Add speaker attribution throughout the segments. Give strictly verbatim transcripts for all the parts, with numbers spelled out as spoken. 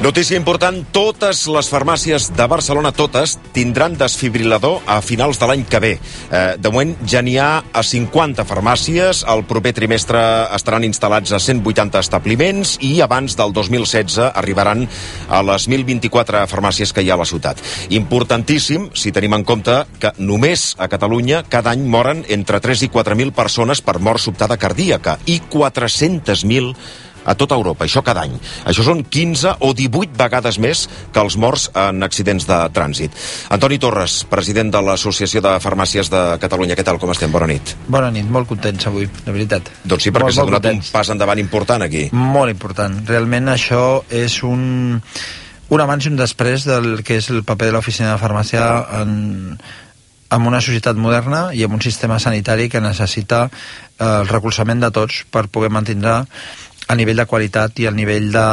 Speaker 1: Notícia important, totes les farmàcies de Barcelona, totes, tindran desfibrilador a finals de l'any que ve. Eh, de moment ja n'hi ha a cinquanta farmàcies, el proper trimestre estaran instal·lats a cent vuitanta establiments i abans del dos mil setze arribaran a les mil vint-i-quatre farmàcies que hi ha a la ciutat. Importantíssim, si tenim en compte que només a Catalunya cada any moren entre tres i quatre mil persones per mort sobtada cardíaca i quatre-centes mil a tota Europa, això cada any. Això són quinze o divuit vegades més que els morts en accidents de trànsit. Antoni Torres, president de l'Associació de Farmàcies de Catalunya. Què tal, com estem? Bona nit.
Speaker 2: Bona nit, molt contents avui, de veritat.
Speaker 1: Doncs sí, perquè s'ha donat un pas endavant important aquí.
Speaker 2: Molt important. Realment això és un, un abans i un després del que és el paper de l'oficina de farmàcia en, en una societat moderna i en un sistema sanitari que necessita eh, el recolzament de tots per poder mantenir a nivell de qualitat i al nivell de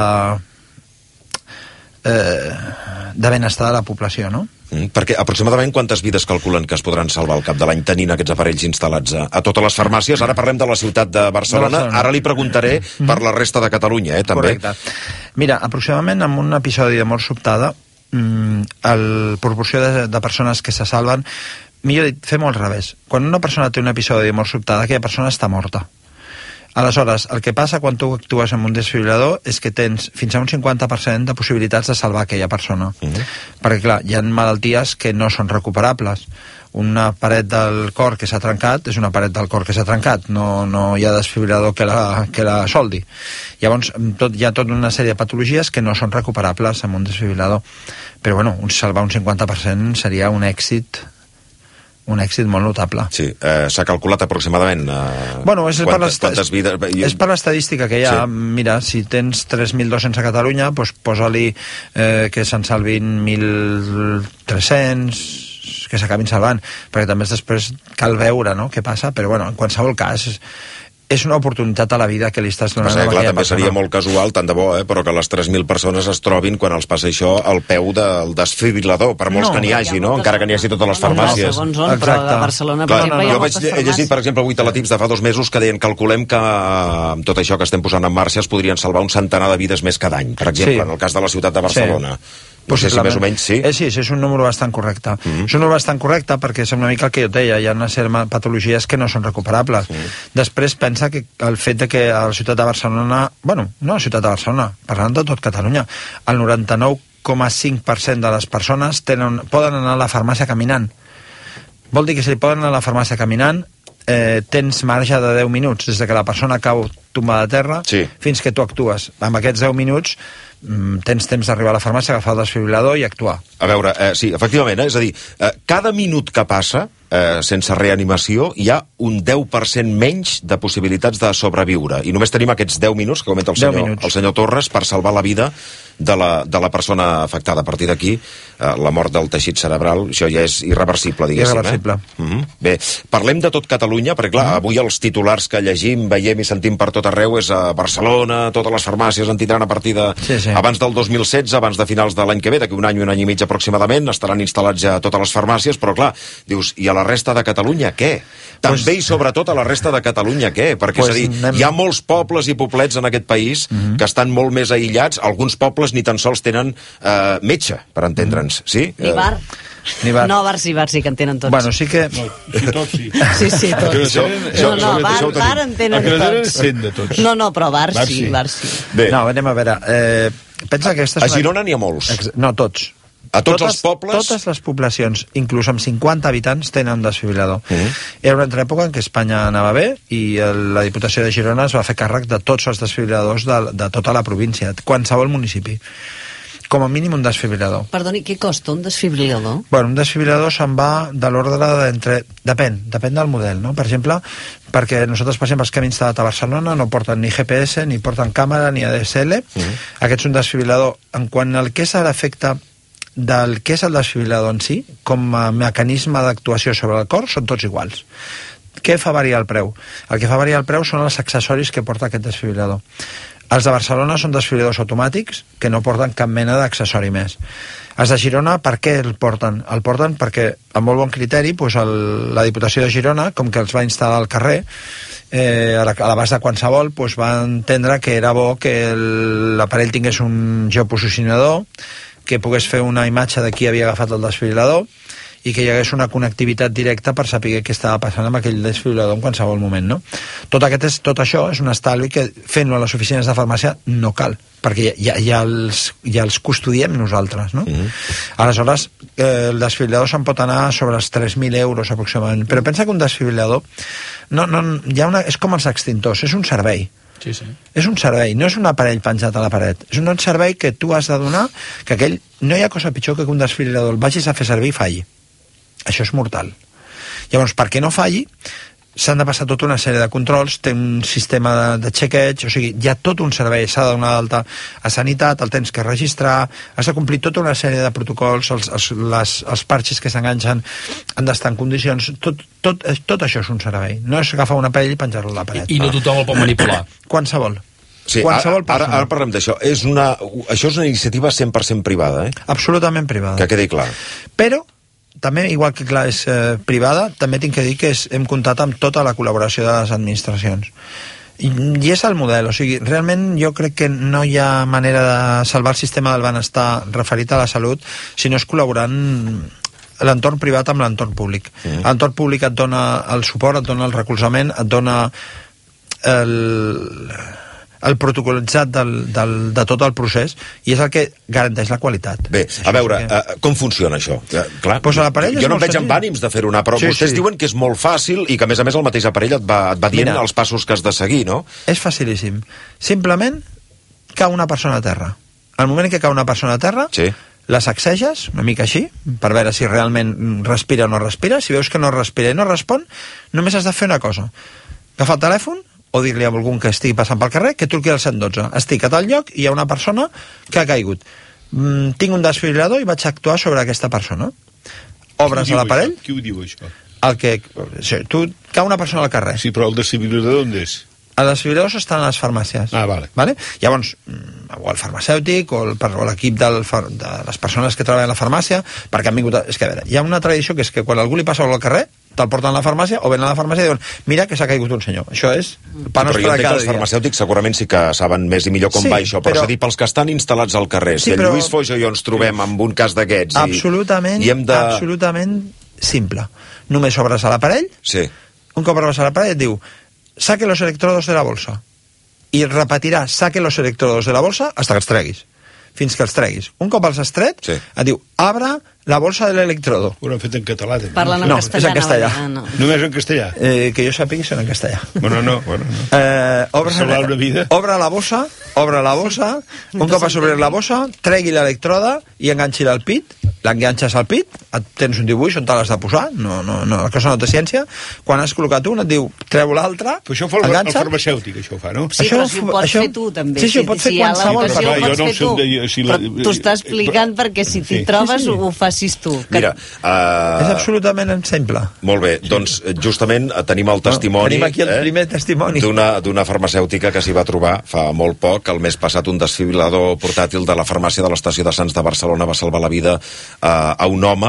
Speaker 2: eh, de benestar de la població, no?
Speaker 1: Mm, perquè aproximadament quantes vides calculen que es podran salvar al cap de l'any tenint aquests aparells instal·lats a, a totes les farmàcies? Ara parlem de la ciutat de Barcelona, de Barcelona. Ara li preguntaré mm-hmm. per la resta de Catalunya, eh, també.
Speaker 2: Correcte. Mira, aproximadament en un episodi de mort sobtada, mm, el proporció de, de persones que se salven, millor dit, fem-ho al revés. Quan una persona té un episodi de mort sobtada, aquella persona està morta. Aleshores, el que passa quan tu actues amb un desfibrilador és que tens fins a un cinquanta per cent de possibilitats de salvar aquella persona. Uh-huh. Perquè, clar, hi ha malalties que no són recuperables. Una paret del cor que s'ha trencat és una paret del cor que s'ha trencat, no, no hi ha desfibrilador que la, que la soldi. Llavors, tot, hi ha tota una sèrie de patologies que no són recuperables amb un desfibrilador. Però, bueno, un, salvar un cinquanta per cent seria un èxit... un èxit molt notable.
Speaker 1: Sí, eh, s'ha calculat aproximadament eh,
Speaker 2: bueno, és
Speaker 1: quantes, per quantes vides...
Speaker 2: És per l'estadística que hi ha. Sí. Mira, si tens tres mil dos-cents a Catalunya, doncs posa-li eh, que se'n salvin mil tres-cents, que s'acabin salvant, perquè també després cal veure, no?, què passa, però bueno, en qualsevol cas... és una oportunitat a la vida que li estàs donant
Speaker 1: a aquella
Speaker 2: persona.
Speaker 1: També seria molt casual, tant de bo, eh, però que les tres mil persones es trobin quan els passa això al peu del desfibrilador, per molts no, que n'hi hagi, no? Encara que n'hi hagi totes les farmàcies.
Speaker 3: No, segons on, però de Barcelona, per exemple,
Speaker 1: jo vaig, he llegit, per exemple, avui teletips de fa dos mesos que deien, calculem que amb tot això que estem posant en marxa es podrien salvar un centenar de vides més cada any, per exemple, sí. en el cas de la ciutat de Barcelona. Sí. No sé si més o menys sí.
Speaker 2: Eh, sí, és un número bastant correcte. Mm-hmm. És un número bastant correcte perquè és una mica el que jo et deia, hi ha una sèrie de patologies que no són recuperables. Mm-hmm. Després pensa que el fet de que a la ciutat de Barcelona, bueno, no a la ciutat de Barcelona, parlant de tot Catalunya, el noranta-nou coma cinc per cent de les persones tenen, poden anar a la farmàcia caminant. Vol dir que si poden anar a la farmàcia caminant, eh, tens marge de deu minuts, des de que la persona cau tombada a terra
Speaker 1: sí.
Speaker 2: fins que tu actues. Amb aquests deu minuts tens temps d'arribar a la farmàcia, agafar el desfibrilador i actuar.
Speaker 1: A veure, eh, sí, efectivament, eh, és a dir, eh, cada minut que passa eh, sense reanimació hi ha un deu per cent menys de possibilitats de sobreviure. I només tenim aquests deu minuts, que comenta el senyor, el senyor Torres, per salvar la vida de la, de la persona afectada. A partir d'aquí, eh, la mort del teixit cerebral, això ja és irreversible, diguéssim.
Speaker 2: Irreversible.
Speaker 1: Eh? Mm-hmm. Bé, parlem de tot Catalunya, perquè clar, mm-hmm. avui els titulars que llegim, veiem i sentim per tot arreu és a Barcelona, totes les farmàcies en tindran a partir de...
Speaker 2: Sí, sí.
Speaker 1: Abans del dos mil setze, abans de finals de l'any que ve, d'aquí un any, un any i mig aproximadament, estaran instal·lats ja totes les farmàcies, però clar, dius, i a la resta de Catalunya què? També pues, i sobretot a la resta de Catalunya què? Perquè pues, és a dir, anem... hi ha molts pobles i poblets en aquest país mm-hmm. que estan molt més aïllats, alguns pobles ni tan sols tenen eh, metge, per entendre'ns, sí?
Speaker 3: Ni bar.
Speaker 2: Ni bar.
Speaker 3: No, bar sí, bar sí, que en tenen tots.
Speaker 2: Bueno, sí que...
Speaker 4: No, sí, tots sí.
Speaker 3: Sí, sí, tots.
Speaker 1: Això,
Speaker 3: això, no, no, bar, bar en tenen tots.
Speaker 4: De tots.
Speaker 3: No, no, però bar,
Speaker 4: bar
Speaker 3: sí,
Speaker 4: sí,
Speaker 3: bar sí.
Speaker 2: Bé. No, anem a veure. Eh, pensa que
Speaker 1: a Girona n'hi ha molts.
Speaker 2: No, tots.
Speaker 1: A tots
Speaker 2: totes,
Speaker 1: els pobles?
Speaker 2: Totes les poblacions, inclús amb cinquanta habitants, tenen un desfibrilador. Mm-hmm. Era una altra època en què Espanya anava bé i el, la Diputació de Girona es va fer càrrec de tots els desfibriladors de, de tota la província, qualsevol municipi. Com a mínim un desfibrilador.
Speaker 3: Perdoni, què costa un desfibrilador?
Speaker 2: Bueno, un desfibrilador se'n va de l'ordre d'entre... Depèn, depèn del model, no? Per exemple, perquè nosaltres, per exemple, els que hem instal·lat a Barcelona no porten ni G P S, ni porten càmera, ni A D S L. Mm-hmm. Aquest és un desfibrilador. En quant al que és l'efecte del que és el desfibrilador en si, com a mecanisme d'actuació sobre el cor, són tots iguals. Què fa variar el preu? El que fa variar el preu són els accessoris que porta aquest desfibrilador. Els de Barcelona són desfibriladors automàtics que no porten cap mena d'accessori més. Els de Girona, per què el porten? El porten perquè, amb molt bon criteri, doncs el, la Diputació de Girona, com que els va instal·lar al carrer, eh, a l'abast de qualsevol, doncs va entendre que era bo que l'aparell tingués un geoposicionador, que pogués fer una imatge de qui havia agafat el desfibrilador, i que hi hagués una connectivitat directa per saber què estava passant amb aquell desfibrilador en qualsevol moment, no? Tot, aquest és, tot això és un estalvi que fent-lo a les oficines de farmàcia no cal, perquè ja, ja, els, ja els custodiem nosaltres, no? Mm-hmm. Aleshores, eh, el desfibrilador se'n pot anar sobre els tres mil euros aproximadament, però pensa que un desfibrilador no, no, hi ha una, és com els extintors, és un servei.
Speaker 4: Sí, sí.
Speaker 2: És un servei, no és un aparell penjat a la paret, és un servei que tu has de donar, que aquell, no hi ha cosa pitjor que un desfibrilador el vagis a fer servir i falli. Això és mortal. Llavors, perquè no falli, s'han de passar tota una sèrie de controls, té un sistema de, de check-edge, o sigui, hi ha tot un servei, s'ha de donar d'alta a sanitat, el tens que registrar, has de complir tota una sèrie de protocols, els, els, les, els parxes que s'enganxen han d'estar en condicions, tot, tot, tot això és un servei, no és agafar una pell i penjar-lo a la paret.
Speaker 4: I, i no tothom el pot manipular.
Speaker 2: Qualsevol.
Speaker 1: Sí,
Speaker 2: Qualsevol
Speaker 1: ara, ara, ara parlem d'això. És una, això és una iniciativa cent per cent privada, eh?
Speaker 2: Absolutament privada.
Speaker 1: Que quedi clar.
Speaker 2: Però també, igual que clar és eh, privada, també tinc que dir que és, hem comptat amb tota la col·laboració de les administracions. I, I és el model, o sigui, realment jo crec que no hi ha manera de salvar el sistema del benestar referit a la salut si no és col·laborant l'entorn privat amb l'entorn públic. Mm. L'entorn públic et dona el suport, et dona el recolzament, et dona el... el protocolitzat del, del, de tot el procés, i és el que garanteix la qualitat.
Speaker 1: Bé, a veure, que... uh, com funciona això? Uh, clar,
Speaker 2: pues jo
Speaker 1: no em veig amb ànims de fer-ho anar, però sí, vostès sí. diuen que és molt fàcil i que, a més a més, el mateix aparell et va, et va dient Mira, els passos que has de seguir, no?
Speaker 2: És facilíssim. Simplement cau una persona a terra. Al moment que cau una persona a terra,
Speaker 1: sí.
Speaker 2: la sacseges, una mica així, per veure si realment respira o no respira. Si veus que no respira i no respon, només has de fer una cosa. Agafar el telèfon, o dir-li a algun que estigui passant pel carrer que truqui al cent dotze. Estic a tal lloc i hi ha una persona que ha caigut. Mm, tinc un desfibrilador i vaig actuar sobre aquesta persona. Obres a l'aparell.
Speaker 5: Qui ho diu, això?
Speaker 2: El que, o sigui, tu, cau una persona al carrer.
Speaker 5: Sí, però el desfibrilador on és?
Speaker 2: Els desfibriladors estan a les farmàcies.
Speaker 5: Ah, vale.
Speaker 2: Vale? Llavors, o el farmacèutic o l'equip de les persones que treballen a la farmàcia, perquè han vingut... A... És que, a veure, hi ha una tradició que és que quan algú li passa al carrer, te'l porten a la farmàcia o venen a la farmàcia i diuen mira que s'ha caigut un senyor. Això és pa nostre de cada dia. Però jo entenc que els
Speaker 1: farmacèutics segurament sí que saben més i millor com sí, va això, però, però... és a dir, pels que estan instal·lats al carrer, sí, si el però... Lluís Foix i jo ens trobem amb un cas d'aquests i,
Speaker 2: absolutament,
Speaker 1: i hem de...
Speaker 2: absolutament simple. Només obres a l'aparell,
Speaker 1: sí.
Speaker 2: un cop obres a l'aparell et diu saque los electrodos de la bolsa i repetirà saque los electrodos de la bolsa hasta que els treguis. Fins que els treguis. Un cop els has tret,
Speaker 1: sí.
Speaker 2: et diu, abra la bolsa de l'electrodo.
Speaker 5: Ho han fet en català, també.
Speaker 3: Parlen en
Speaker 2: no,
Speaker 3: castellà.
Speaker 2: és en castellà.
Speaker 3: No, no.
Speaker 5: Només en castellà?
Speaker 2: Eh, que jo sàpigui són en castellà.
Speaker 5: Bueno, no. Bueno, no.
Speaker 2: Eh, obre,
Speaker 5: salvar una vida.
Speaker 2: Obre la bossa, obre la bossa, un cop has obert la bossa, tregui l'electroda i enganxi-la al pit, l'enganxes al pit, et tens un dibuix on te l'has de posar, no, no, no, la cosa no té ciència, quan has col·locat un et diu, treu l'altre,
Speaker 5: però això fa el, el farmacèutic, això ho fa, no?
Speaker 3: Sí,
Speaker 2: això,
Speaker 3: però si ho pots
Speaker 2: això,
Speaker 3: fer tu, també.
Speaker 2: Sí, sí, ho pots fer
Speaker 3: si
Speaker 2: qualsevol.
Speaker 3: Si hi ha l'ocasió, ho pots
Speaker 5: no
Speaker 3: fer tu.
Speaker 5: De, si la,
Speaker 3: però t'ho està explicant però, perquè si t'hi sí. trobes, sí, sí. ho facis tu. Que...
Speaker 1: Mira, uh...
Speaker 2: és absolutament simple.
Speaker 1: Molt bé, doncs justament tenim el testimoni...
Speaker 2: No, tenim aquí el eh, primer testimoni.
Speaker 1: D'una farmacèutica que s'hi va trobar fa molt poc. El mes passat un desfibrilador portàtil de la farmàcia de l'estació de Sants de Barcelona va salvar la vida uh, a un home,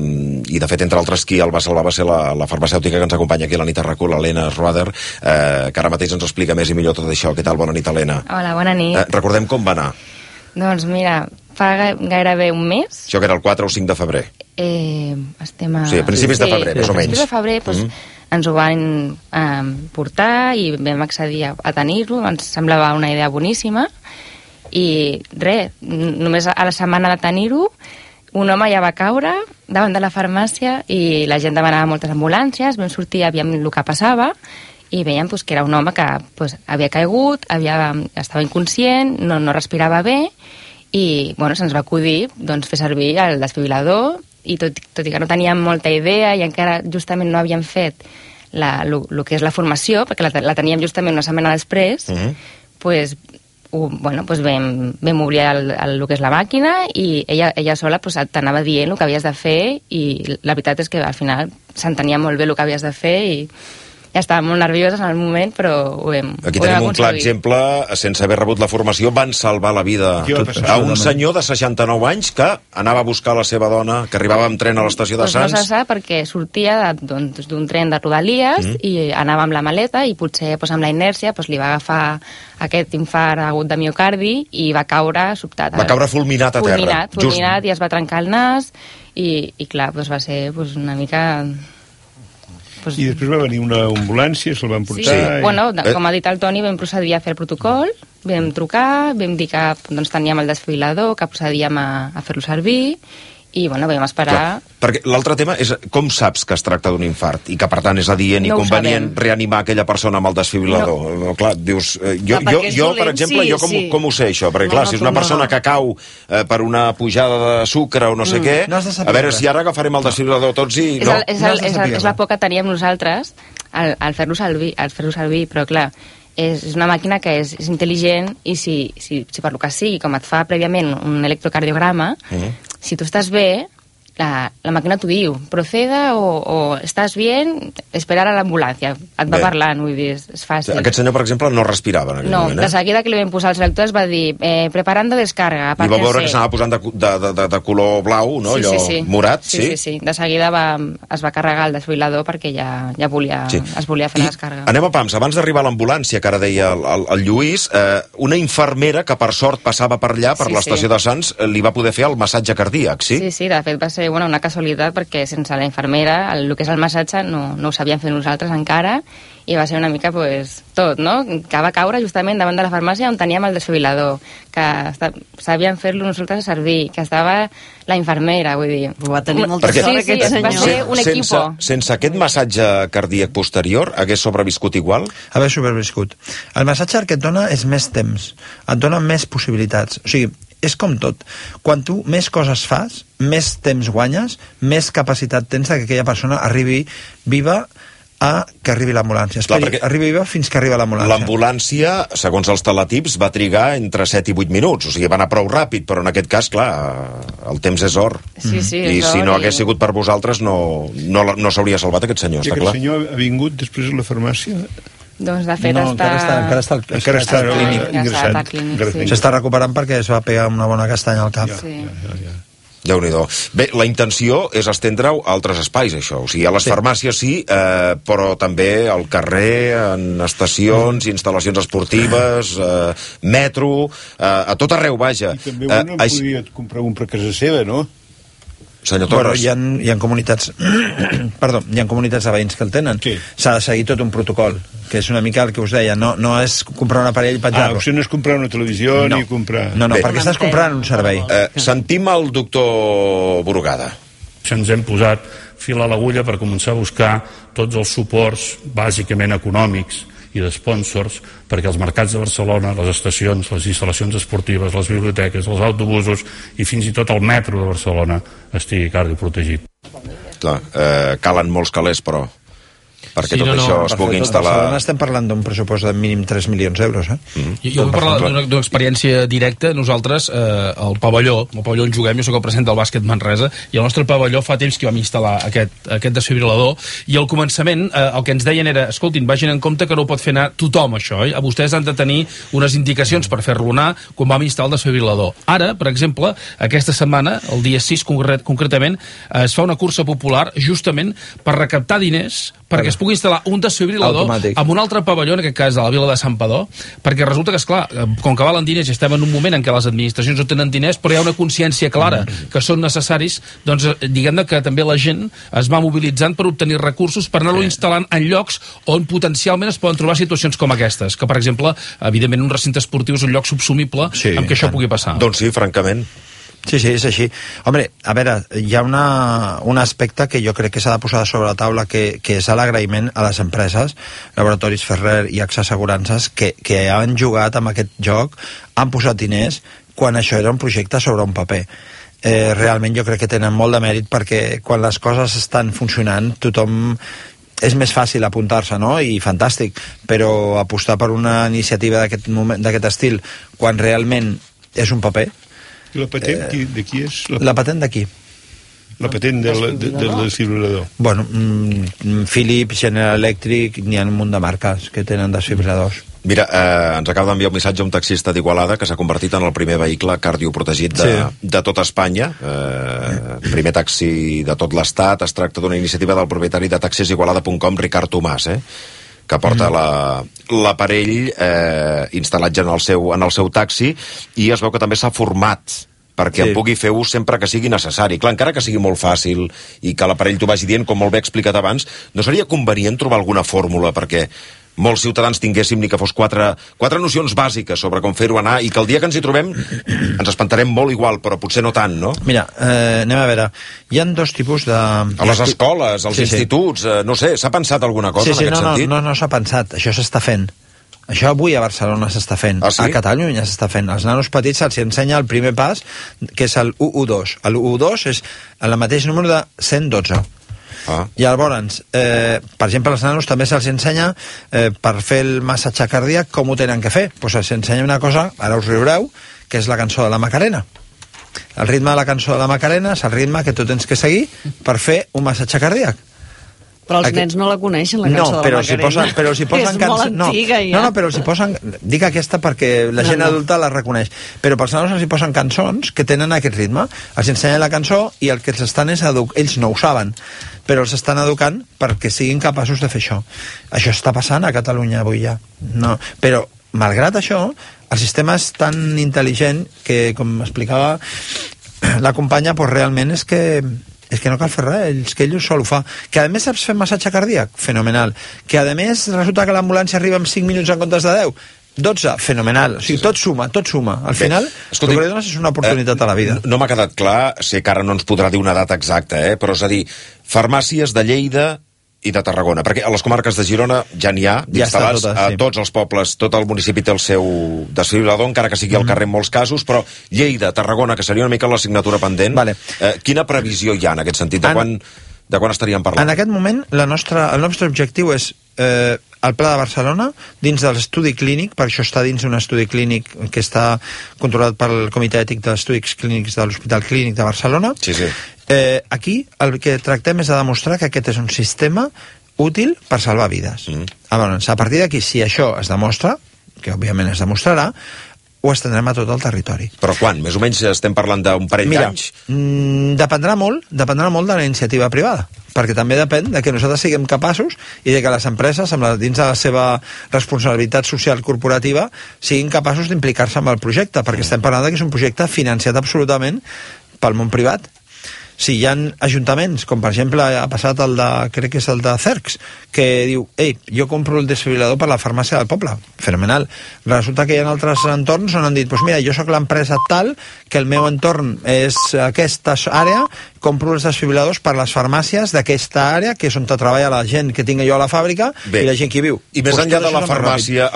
Speaker 1: i de fet, entre altres, qui el va salvar va ser la, la farmacèutica que ens acompanya aquí a la nit a RAC u, l'Helena Schroeder, eh, que ara mateix ens explica més i millor tot això. Què tal? Bona nit, Helena.
Speaker 6: Hola, bona nit.
Speaker 1: Eh, recordem com va anar.
Speaker 6: Doncs mira, fa gairebé un mes.
Speaker 1: Això que era el quatre o cinc de febrer.
Speaker 6: Eh, estem a...
Speaker 1: Sí, a principis sí, de febrer, sí, més o menys.
Speaker 6: A principis de febrer, doncs, mm-hmm. ens ho van eh, portar i vam accedir a, a tenir-lo. Ens semblava una idea boníssima. I res, només a la setmana de tenir-ho, un home ja va caure davant de la farmàcia i la gent demanava moltes ambulàncies, vam sortir, aviam el que passava, i veiem pues, que era un home que pues, havia caigut, havia, estava inconscient, no, no respirava bé, i bueno, se'ns va acudir doncs, fer servir el desfibrilador, i tot, tot i que no teníem molta idea i encara justament no havíem fet el que és la formació, perquè la, la teníem justament una setmana després, mm-hmm. pues, ho, bueno, pues vam, vam obrir el, el, el que és la màquina i ella, ella sola pues, t'anava dient el que havies de fer i la veritat és que al final s'entenia molt bé el que havies de fer i ja estàvem molt nervioses en el moment, però ho hem
Speaker 1: Aquí
Speaker 6: ho hem
Speaker 1: tenim un clar
Speaker 6: aconseguit.
Speaker 1: exemple, sense haver rebut la formació, van salvar la vida
Speaker 5: Què va passar?
Speaker 1: a un senyor de seixanta-nou anys que anava a buscar la seva dona, que arribava amb tren a l'estació de
Speaker 6: Doncs no
Speaker 1: Sants.
Speaker 6: se sap perquè sortia de- doncs, d'un tren de Rodalies mm. i anava amb la maleta i potser doncs, amb la inèrcia doncs, li va agafar aquest infart agut de miocardi i va caure sobtat.
Speaker 1: Va caure fulminat a terra.
Speaker 6: Fulminat,
Speaker 1: Just-
Speaker 6: fulminat i es va trencar el nas i, i clar, doncs, va ser doncs, una mica... Pues,
Speaker 5: I després va venir una ambulància, se'l van
Speaker 6: sí,
Speaker 5: portar...
Speaker 6: sí.
Speaker 5: i-
Speaker 6: Bueno, de,
Speaker 1: Eh.
Speaker 6: com ha dit el Toni, vam procedir a fer el protocol, vam trucar, vam dir que doncs, teníem el desfibrilador, que procedíem a, a fer-lo servir, i bueno, vam esperar...
Speaker 1: Clar, perquè l'altre tema és com saps que es tracta d'un infart i que per tant és adient i
Speaker 6: No ho
Speaker 1: convenient
Speaker 6: sabem.
Speaker 1: reanimar aquella persona amb el desfibrilador. No. Clar, dius, eh, jo,
Speaker 3: Clar,
Speaker 1: jo,
Speaker 3: perquè és
Speaker 1: jo
Speaker 3: dolent,
Speaker 1: per exemple,
Speaker 3: sí,
Speaker 1: jo com,
Speaker 3: sí.
Speaker 1: com ho sé això? Perquè
Speaker 3: No,
Speaker 1: clar,
Speaker 3: no,
Speaker 1: si és
Speaker 3: tu
Speaker 1: una
Speaker 3: no.
Speaker 1: persona que cau eh, per una pujada de sucre o no sé
Speaker 3: Mm.
Speaker 1: què,
Speaker 2: No has de saber
Speaker 1: a veure
Speaker 2: res.
Speaker 1: si ara agafarem el desfibrilador tots i...
Speaker 6: És,
Speaker 1: No.
Speaker 6: el, és,
Speaker 2: No
Speaker 6: el,
Speaker 2: has de
Speaker 6: és, el,
Speaker 2: saber-ho.
Speaker 6: és la por que teníem nosaltres al, al fer-lo servir, al fer-lo servir, però clar, és, és una màquina que és, és intel·ligent i si, si, si per lo que sigui, com et fa prèviament un electrocardiograma,
Speaker 1: Mhm.
Speaker 6: si tu estàs bé, la, la màquina t'ho diu, proceda o, o estàs bien, esperar a l'ambulància. Et va
Speaker 1: Bé.
Speaker 6: parlant, vull dir, és, és fàcil.
Speaker 1: Aquest senyor, per exemple, no respirava en aquell
Speaker 6: No,
Speaker 1: moment,
Speaker 6: de
Speaker 1: eh?
Speaker 6: seguida que li vam posar els electrodes va dir eh, preparando descarga.
Speaker 1: I va veure que s'anava posant de, de, de, de color blau, no?
Speaker 6: Sí,
Speaker 1: Allò
Speaker 6: sí, sí.
Speaker 1: morat,
Speaker 6: sí? Sí, sí, De seguida va, es va carregar el desfibrilador perquè ja, ja volia,
Speaker 1: Sí.
Speaker 6: es volia fer
Speaker 1: I
Speaker 6: la descarga.
Speaker 1: Anem a pams. Abans d'arribar a l'ambulància, que ara deia el, el, el Lluís, eh, una infermera que per sort passava per allà, per
Speaker 6: Sí,
Speaker 1: l'estació
Speaker 6: sí.
Speaker 1: de Sants, eh, li va poder fer el massatge cardíac, sí?
Speaker 6: Sí, sí, de fet va ser bueno, una casualitat perquè sense la infermera el, el que és el massatge no, no ho sabíem fer nosaltres encara i va ser una mica pues, tot, no? Que va caure justament davant de la farmàcia on teníem el desfibrilador, que esta- sabíem fer-lo nosaltres servir, que estava la infermera, vull dir...
Speaker 3: Va tenir molta
Speaker 1: Perquè-
Speaker 3: sort,
Speaker 6: Sí, sí,
Speaker 3: aquest
Speaker 6: va
Speaker 3: senyor.
Speaker 6: ser un
Speaker 1: sense,
Speaker 6: equipo.
Speaker 1: sense aquest massatge cardíac posterior, hagués sobreviscut igual?
Speaker 2: Haver superviscut. El massatge que et dona és més temps, et dona més possibilitats. O sigui, és com tot. Quan tu més coses fas, més temps guanyes, més capacitat tens que aquella persona arribi viva a que arribi l'ambulància.
Speaker 1: Clar,
Speaker 2: Esperi,
Speaker 1: perquè
Speaker 2: arribi viva fins que arriba l'ambulància.
Speaker 1: L'ambulància, segons els teletips, va trigar entre set i vuit minuts, o sigui, va anar prou ràpid, però en aquest cas, clar, el temps és or.
Speaker 6: Sí, sí,
Speaker 1: I
Speaker 6: és
Speaker 1: si
Speaker 6: or
Speaker 1: no
Speaker 6: i-
Speaker 1: hagués sigut per vosaltres, no, no, la- no s'hauria salvat aquest senyor,
Speaker 5: I
Speaker 1: està
Speaker 5: aquest
Speaker 1: clar.
Speaker 5: senyor ha vingut després a la farmàcia?
Speaker 6: Doncs de fet
Speaker 2: No,
Speaker 6: està...
Speaker 2: encara està, encara està, al-
Speaker 5: Encara està
Speaker 2: al clínic.
Speaker 6: Ja està,
Speaker 5: ingressat.
Speaker 6: està clínic,
Speaker 5: Encara
Speaker 6: sí.
Speaker 5: està
Speaker 2: S'està recuperant perquè es va pegar una bona castanya al cap.
Speaker 6: Sí.
Speaker 1: Déu-n'hi-do. Bé, la intenció és estendre-ho a altres espais, això. O sigui, a les
Speaker 2: Sí.
Speaker 1: farmàcies sí, eh, però també al carrer, en estacions, instal·lacions esportives, eh, metro, eh, a tot arreu, vaja.
Speaker 5: I també un en
Speaker 1: Eh, així-
Speaker 5: podria comprar un per casa seva, no?
Speaker 1: Senyor
Speaker 2: Bueno,
Speaker 1: Torres,
Speaker 2: hi ha, hi ha comunitats perdó, hi ha comunitats de veïns que el tenen.
Speaker 5: Sí.
Speaker 2: S'ha de seguir tot un protocol, que és una mica el que us deia, no, no és comprar un aparell i
Speaker 5: Ah,
Speaker 2: penjar-lo.
Speaker 5: opció no és comprar una televisió
Speaker 2: no.
Speaker 5: ni comprar...
Speaker 2: no, no,
Speaker 1: Bé.
Speaker 2: perquè estàs comprant un servei.
Speaker 1: eh, sentim el doctor Borugada.
Speaker 4: Ens hem posat fil a l'agulla per començar a buscar tots els suports bàsicament econòmics i de sponsors perquè els mercats de Barcelona, les estacions, les instal·lacions esportives, les biblioteques, els autobusos i fins i tot el metro de Barcelona estigui cardioprotegit.
Speaker 1: Clar, eh, calen molts calés, però perquè
Speaker 7: Sí,
Speaker 1: tot
Speaker 7: no, no,
Speaker 1: això es
Speaker 2: Per
Speaker 1: pugui
Speaker 2: fer tot
Speaker 1: instal·lar...
Speaker 2: Barcelona estem parlant d'un pressupost de mínim tres milions d'euros, eh?
Speaker 1: Mm-hmm.
Speaker 7: Jo, jo vull parlar d'una d'una experiència directa. Nosaltres, eh, al pavelló, al pavelló on juguem, jo sóc el president del bàsquet Manresa, i al nostre pavelló fa temps que vam instal·lar aquest, aquest desfibrilador, i al començament eh, el que ens deien era, escoltin, vagin en compte que no ho pot fer anar tothom, això, eh? Vostès han de tenir unes indicacions per fer-lo anar quan vam instal·lar el desfibrilador. Ara, per exemple, aquesta setmana, el dia sis concret, concretament, eh, es fa una cursa popular justament per recaptar diners perquè es pugui instal·lar un desfibrilador
Speaker 2: Automàtic.
Speaker 7: en un altre pavelló, en aquest cas de la vila de Santpedor, perquè resulta que, esclar, eh, com que valen diners i estem en un moment en què les administracions no tenen diners, però hi ha una consciència clara que són necessaris, doncs eh, diguem-ne que també la gent es va mobilitzant per obtenir recursos per anar-lo instal·lant en llocs on potencialment es poden trobar situacions com aquestes, que per exemple, evidentment un recinte esportiu és un lloc subsumible
Speaker 1: Sí,
Speaker 7: amb què això
Speaker 2: tant.
Speaker 7: pugui passar.
Speaker 1: Doncs sí, francament.
Speaker 2: Sí, sí, és així. Hombre, a veure, hi ha una, un aspecte que jo crec que s'ha de posar sobre la taula, que, que és l'agraïment a les empreses, Laboratoris Ferrer i Axa Assegurances, que, que han jugat amb aquest joc, han posat diners, quan això era un projecte sobre un paper. Eh, realment jo crec que tenen molt de mèrit, perquè quan les coses estan funcionant, tothom... és més fàcil apuntar-se, no? I fantàstic, però apostar per una iniciativa d'aquest moment, d'aquest estil, quan realment és un paper...
Speaker 5: I la patent, qui, de qui és?
Speaker 2: La patent d'aquí.
Speaker 5: La patent del, del, del desfibrilador.
Speaker 2: Bueno, mm, Philips, General Electric, n'hi ha un munt de marques que tenen desfibriladors.
Speaker 1: Mira, eh, ens acaba d'enviar un missatge un taxista d'Igualada que s'ha convertit en el primer vehicle cardioprotegit de, sí. de tota Espanya. Eh, primer taxi de tot l'Estat. Es tracta d'una iniciativa del propietari de taxis igualada punt com, Ricard Tomàs, eh, que porta mm. l'aparell eh, instal·lat ja en el, seu, en el seu taxi, i es veu que també s'ha format perquè sí. en pugui fer ús sempre que sigui necessari. Clar, encara que sigui molt fàcil i que l'aparell t'ho vagi dient, com molt bé explicat abans, no seria convenient trobar alguna fórmula perquè molts ciutadans tinguéssim ni que fos quatre, quatre nocions bàsiques sobre com fer-ho anar, i que el dia que ens hi trobem ens espantarem molt igual, però potser no tant, no?
Speaker 2: Mira, eh, anem a veure, hi ha dos tipus de...
Speaker 1: A les escoles, als sí, instituts, sí. Eh, no sé, s'ha pensat alguna cosa
Speaker 2: sí, sí,
Speaker 1: en aquest
Speaker 2: no,
Speaker 1: sentit?
Speaker 2: No, no, no s'ha pensat, això s'està fent. Això avui a Barcelona s'està fent.
Speaker 1: Ah, sí?
Speaker 2: A Catalunya s'està fent. Als nanos petits se'ls ensenya el primer pas, que és el u u dos. El u u dos és el mateix número de cent dotze. Ah. I llavors, eh, per exemple, als nanos també se'ls ensenya eh, per fer el massatge cardíac com ho tenen que fer. Pues se'ls ensenya una cosa, ara us riureu, que és la cançó de la Macarena. El ritme de la cançó de la Macarena és el ritme que tu tens que seguir per fer un massatge cardíac.
Speaker 3: Però els Aqu... nens no la coneixen, la cançó
Speaker 2: no,
Speaker 3: de la Macarena.
Speaker 2: Si posen, però si posen
Speaker 3: és cançó... molt antiga,
Speaker 2: no,
Speaker 3: ja.
Speaker 2: No, no, però si posen... Dic aquesta perquè la gent no, no. adulta la reconeix. Però pels nanos els hi posen cançons que tenen aquest ritme. Els ensenyen la cançó i el que els estan és educar. Ells no ho saben, però els estan educant perquè siguin capaços de fer això. Això està passant a Catalunya avui ja. No. Però, malgrat això, el sistema és tan intel·ligent que, com explicava la companya, pues, realment és que és que no cal fer res, és que ell sol ho fa. Que a més saps fer massatge cardíac? Fenomenal. Que a més resulta que l'ambulància arriba en cinc minuts en comptes de deu? dotze, fenomenal. O sigui, tot suma, tot suma. Al final, el que li dones és una oportunitat eh, a la vida.
Speaker 1: No m'ha quedat clar, sé que ara no ens podrà dir una data exacta, eh? Però és a dir, farmàcies de Lleida i de Tarragona, perquè a les comarques de Girona ja n'hi ha d'instal·lats, ja a sí. tots els pobles, tot el municipi té el seu desfibrilador, encara que sigui al carrer en molts casos, però Lleida, Tarragona, que seria una mica l'assignatura pendent,
Speaker 2: vale.
Speaker 1: eh, quina previsió hi ha en aquest sentit? De, en, quan, de quan estaríem parlant?
Speaker 2: En aquest moment, la nostra, el nostre objectiu és eh, el Pla de Barcelona, dins de l'estudi clínic, per això està dins d'un estudi clínic que està controlat pel Comitè Ètic d'Estudis Clínics de l'Hospital Clínic de Barcelona.
Speaker 1: Sí, sí.
Speaker 2: Eh, aquí el que tractem és de demostrar que aquest és un sistema útil per salvar vides. Mm. Llavors, a partir d'aquí, si això es demostra, que òbviament es demostrarà, ho estendrem a tot el territori.
Speaker 1: Però quan? Més o menys estem parlant d'un parell d'anys?
Speaker 2: Mm, dependrà molt, dependrà molt de la iniciativa privada, perquè també depèn de que nosaltres siguem capaços i de que les empreses, amb la, dins de la seva responsabilitat social corporativa, siguin capaços d'implicar-se amb el projecte, perquè estem parlant de que és un projecte financiat absolutament pel món privat. Si hi ha ajuntaments, com per exemple ha passat el de, crec que és el de Cercs, que diu, ei, jo compro el desfibrilador per la farmàcia del poble, fenomenal. Resulta que hi ha altres entorns on han dit, doncs mira, jo sóc l'empresa tal, que el meu entorn és aquesta àrea, compro els desfibriladors per les farmàcies d'aquesta àrea, que és on treballa la gent que tinc jo a la fàbrica, Bé, i la gent que hi viu.
Speaker 1: I més enllà de la farmàcia,